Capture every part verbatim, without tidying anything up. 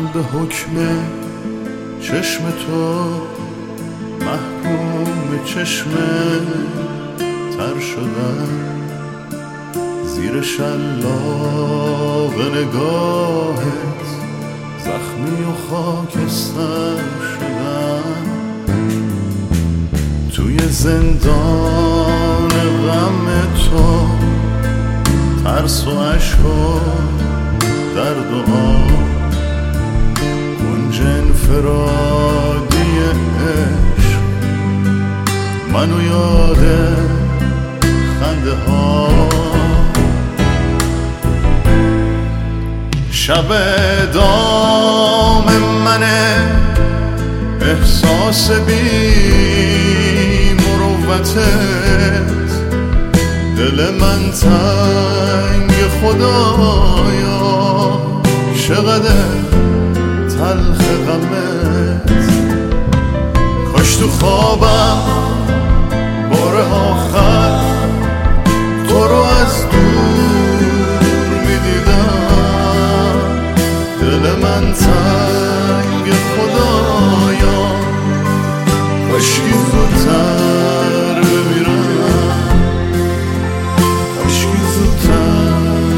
به حکم چشم تو محکوم چشم تر شدم، زیر شلاق نگاهت زخمی و خاکستر شدم. توی زندان غم تو ترس و عشق و درد و آه، کنج انفرادی عشق منو یاد خنده ها. شب دام منه احساس بی مروتت، دل من تنگ خدایا چقدر تلخ غمت. کاش تو خوابم بار آخر تو رو از دور میدیدم، دل من تنگ خدایا کاشکی زودتر بمیرم، کاشکی زودتر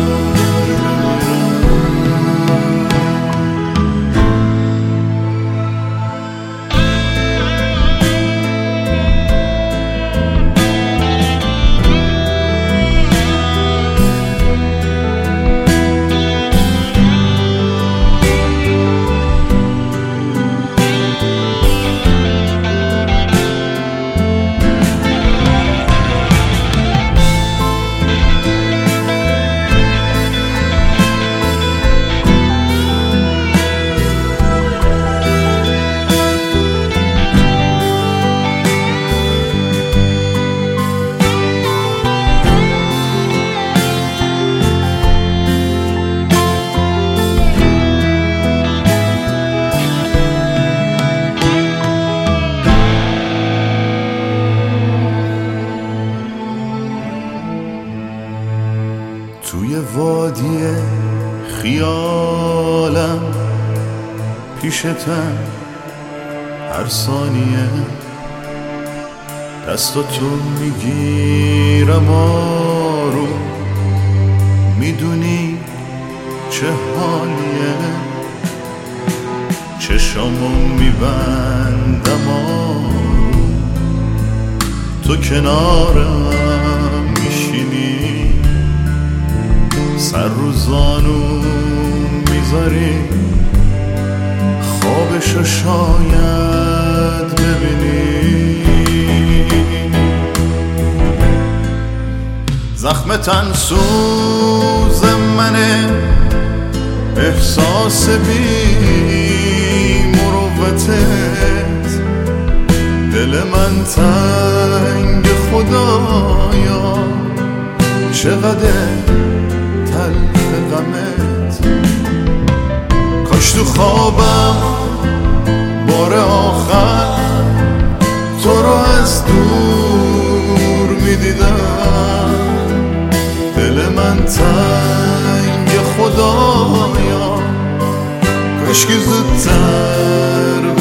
توی وادی خیالم پیشتم هر ثانیه، دستاتو میگیرم آروم، میدونی چه حالیه، چشامو میبندم آروم، تو کنارم میشینی، سر رو زانو میذاری، خوابشو شاید ببینی. زخم تن سوز منه احساس بی مروتت، دل من تنگ خدایا چقدر تلخ غمت. کاش تو خوابم بار آخر تو رو از دور میدیدم، دل من تنگ خدایا کاش که زودتر